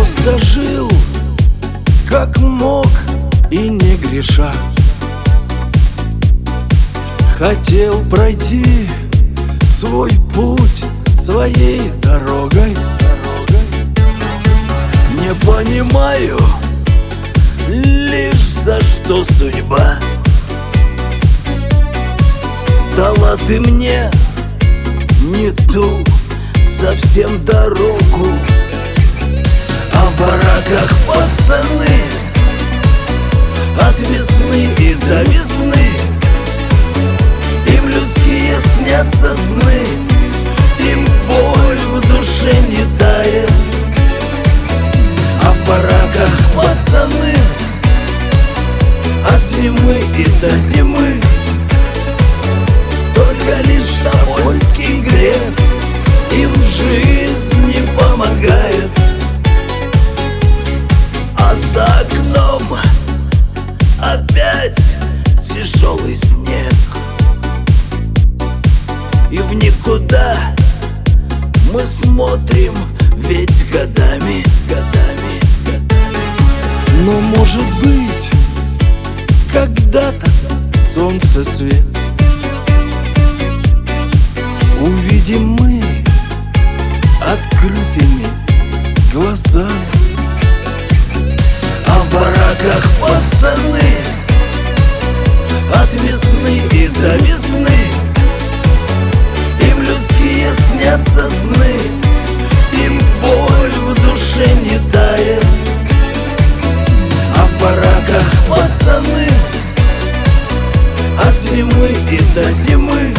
просто жил, как мог и не греша. Хотел пройти свой путь своей дорогой. Не понимаю лишь, за что судьба дала ты мне не ту совсем дорогу. А в бараках пацаны от весны и до весны, им людские снятся сны, им боль в душе не тает. А в бараках пацаны от зимы и до зимы, только лишь тобольский грех им в жизни помогает. А за окном опять тяжелый снег, и в никуда мы смотрим ведь годами. Но может быть, когда-то солнце свет увидим мы открытыми глазами. А в бараках пацаны от весны и до весны, им людские снятся сны, им боль в душе не тает. А в бараках пацаны от зимы и до зимы,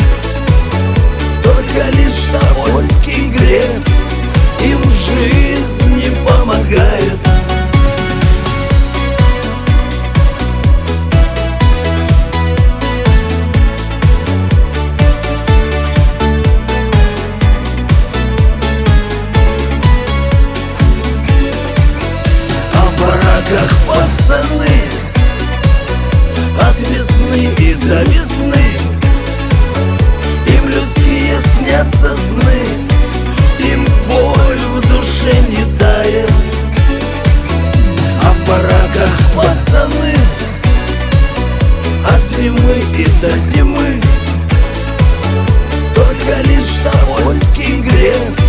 только лишь тобольский грех им в жизни помогает. Как пацаны от весны и до весны, им людские снятся сны, им боль в душе не тает. А в бараках пацаны от зимы и до зимы, только лишь тобольский грех